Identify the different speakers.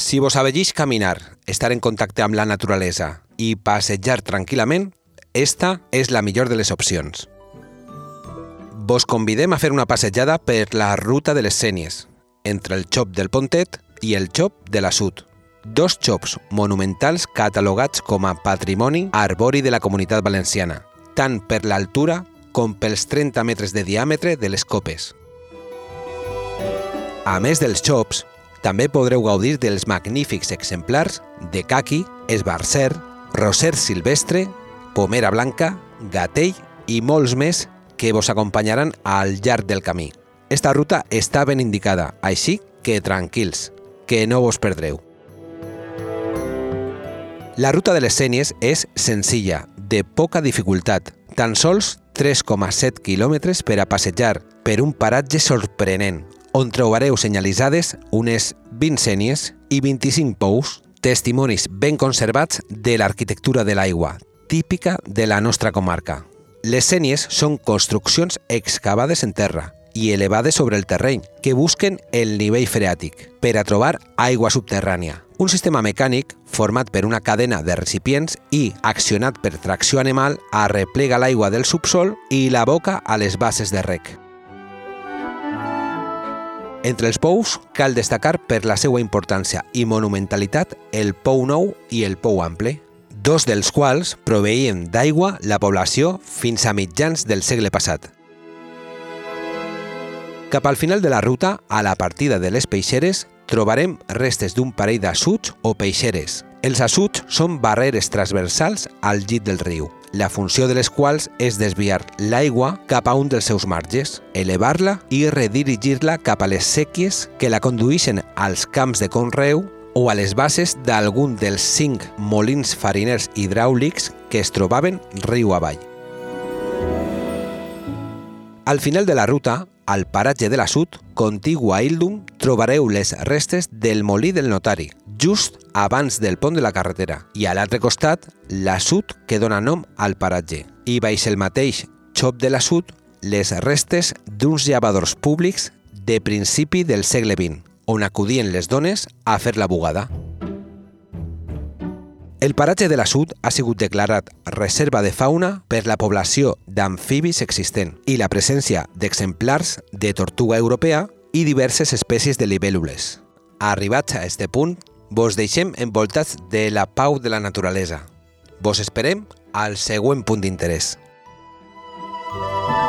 Speaker 1: Si vos avellis caminar, estar en contacte amb la naturalesa i passejar tranquil·lament, esta és la millor de les opcions. Vos convidem a fer una passejada per la ruta de les Sénies, entre el Xop del Pontet i el Xop de la Sud, dos xops monumentals catalogats com a patrimoni arbori de la Comunitat Valenciana, tant per l'altura com pels 30 metres de diàmetre de les copes. A més dels xops, també podreu gaudir dels magnífics exemplars de caqui, esbarzer, roser silvestre, pomera blanca, gatell i molts més que vos acompanyaran al llarg del camí. Esta ruta està ben indicada, així que tranquils, que no vos perdreu. La ruta de les Sénies és senzilla, de poca dificultat, tan sols 3,7 quilòmetres per a passejar per un paratge sorprenent, on trobareu senyalitzades unes 20 sénies i 25 pous, testimonis ben conservats de l'arquitectura de l'aigua, típica de la nostra comarca. Les sénies són construccions excavades en terra i elevades sobre el terreny, que busquen el nivell freàtic per a trobar aigua subterrània. Un sistema mecànic format per una cadena de recipients i accionat per tracció animal arreplega l'aigua del subsol i l'aboca a les basses de rec. Entre els pous cal destacar per la seva importància i monumentalitat el Pou Nou i el Pou Ample, dos dels quals proveïen d'aigua la població fins a mitjans del segle passat. Cap al final de la ruta, a la partida de les Peixeres, trobarem restes d'un parell d'assuts o peixeres. Els assuts són barreres transversals al llit del riu, la funció de les quals és desviar l'aigua cap a un dels seus marges, elevar-la i redirigir-la cap a les séquies que la condueixen als camps de conreu o a les bases d'algun dels 5 molins fariners hidràulics que es trobaven riu avall. Al final de la ruta, al paratge de la Sud, contigu a Ildum, trobareu les restes del molí del notari, just abans del pont de la carretera, i a l'altre costat, la Sud que dona nom al paratge. I baix el mateix Xop de la Sud, les restes d'uns llavadors públics de principi del segle XX, on acudien les dones a fer la bugada. El paratge de la Sud ha sigut declarat reserva de fauna per la població d'amfibis existent i la presència d'exemplars de tortuga europea i diverses espècies de libèl·lules. Arribats a este punt, vos deixem envoltats de la pau de la naturalesa. Vos esperem al següent punt d'interès.